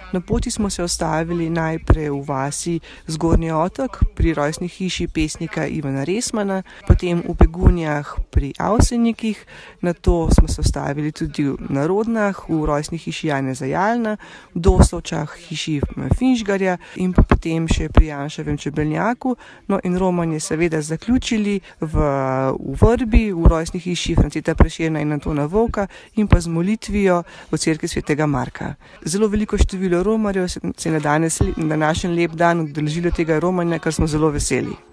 Na poti smo se ustavili najprej v vasi Zgornji Otok pri rojstni hiši pesnika Ivana Resmana, potem v Begunjah pri Avsenikih, nato smo se ustavili tudi na Rodnah v rojstni hiši Janeza Jalna, v Doslovčah hiši Finžgarja in pa potem še pri Janševem čebelnjaku. No in romanje seveda zaključili v Vrbi, v rojstni hiši Franceta Prešerna in Antona Vovka in pa z molitvijo v cerkvi svetega Marka. Zelo veliko število romarjev se je na današnji lep dan udeležilo tega romanja, kar smo zelo veseli.